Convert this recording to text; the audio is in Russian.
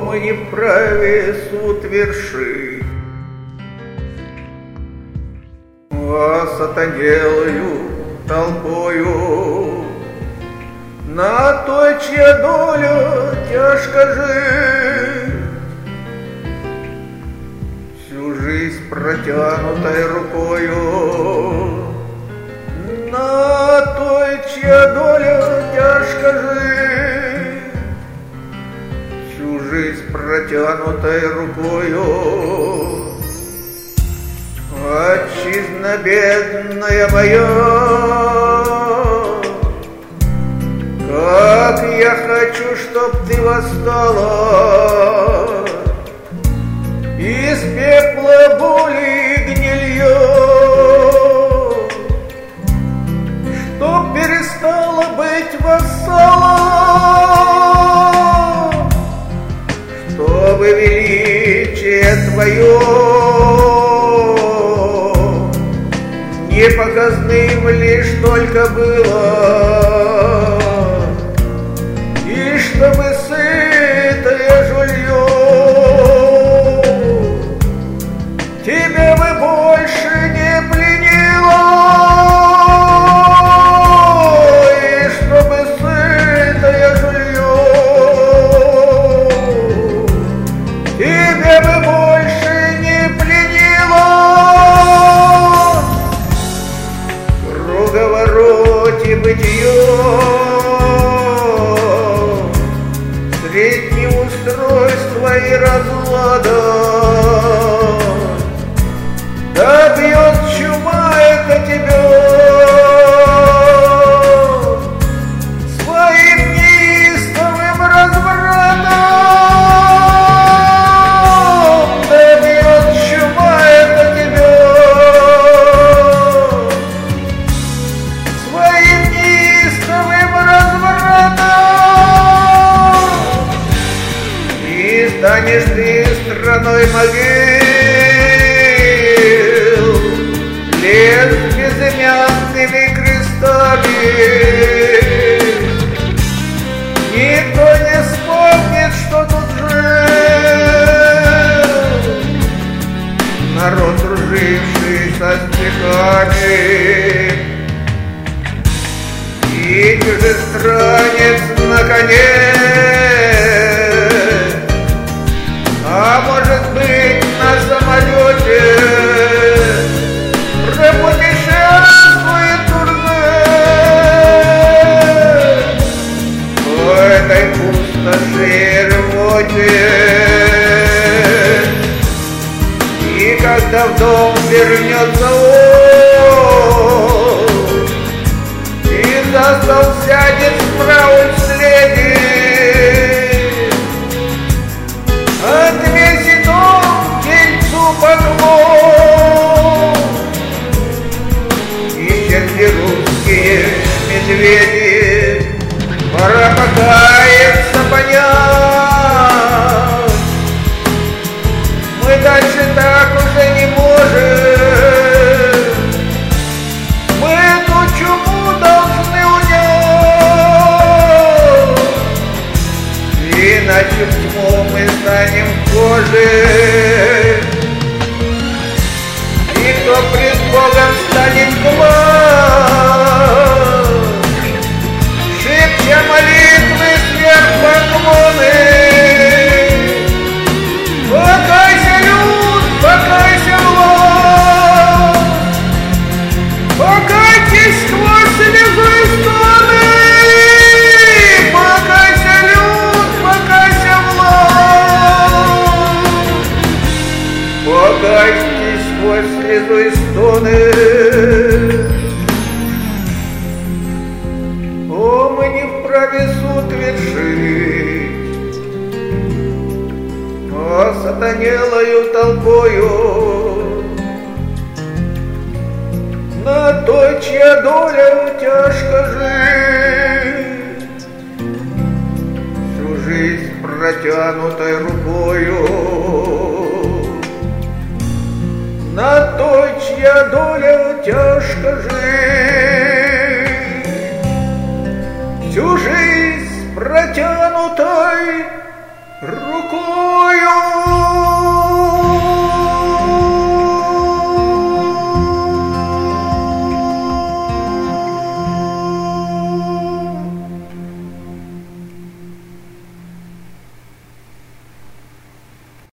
мы не вправе суд вершить. А сатанелою толпою на той, чья доля тяжко жить, всю жизнь протянутой рукою, на той, чья доля тяжко жить, всю жизнь протянутой рукою. Отчизна бедная моя, как я хочу, чтоб ты восстала из пепла боли и гнилья, чтоб перестала быть вассалом, чтобы величие твое не показным лишь только было, и чтобы сытое жулье тебя бы больше не пленило, и чтобы сытое жулье тебя бы больше не пленило. В круговороте бытие средь неустройства и разлада добьет чума это тебя своим неистовым развратом, добьет чума это тебя своим неистовым развратом, и станешь ты страной могил, лес безымянными крестами. Никто не вспомнит, что тут жил народ, друживший со стихами, и чужестранец на коне, а может быть на самолете пропутешествует турне по этой пустоши и рвоте. И когда в дом вернется он и за стол сядет справа следи, отвесит он тельцу поклон, и черти русские медведи, пора покаяться, понять, мы дальше так уже не можем, мы эту чуму должны унять, иначе в тьму мы станем вхожи, и кто пред Богом станет глаз, шепча молитвы сверх поклоны. Покайся, люд, покайся, власть, покайтесь сквозь слезы и стоны. Покайся, люд, покайся, власть, покайтесь сквозь слезу и стоны. О, мы не вправе суд вершить, а сатанелою толпою на той, чья доля тяжко жить, всю жизнь протянутой рукою, на той, чья доля тяжко жить, всю жизнь протянутой рукою